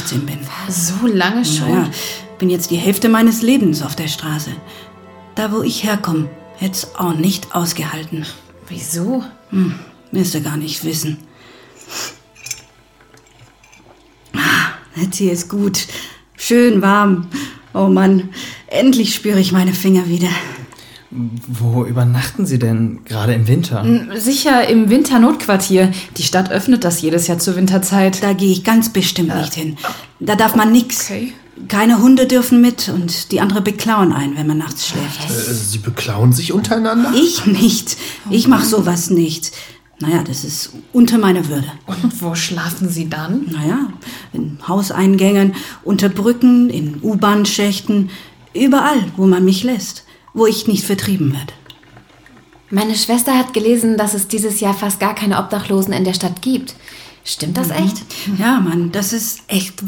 18 bin. So lange schon? Naja, bin jetzt die Hälfte meines Lebens auf der Straße. Da, wo ich herkomme, hätte es auch nicht ausgehalten. Wieso? Willst du gar nicht wissen. Jetzt hier ist gut. Schön warm. Oh Mann, endlich spüre ich meine Finger wieder. Wo übernachten Sie denn gerade im Winter? Sicher im Winternotquartier. Die Stadt öffnet das jedes Jahr zur Winterzeit. Da gehe ich ganz bestimmt nicht hin. Da darf man nix. Okay. Keine Hunde dürfen mit und die andere beklauen einen, wenn man nachts schläft. Sie beklauen sich untereinander? Ich nicht. Ich mache sowas nicht. Naja, das ist unter meiner Würde. Und wo schlafen Sie dann? Naja, in Hauseingängen, unter Brücken, in U-Bahn-Schächten, überall, wo man mich lässt, wo ich nicht vertrieben werde. Meine Schwester hat gelesen, dass es dieses Jahr fast gar keine Obdachlosen in der Stadt gibt. Stimmt das echt? Ja, Mann, das ist echt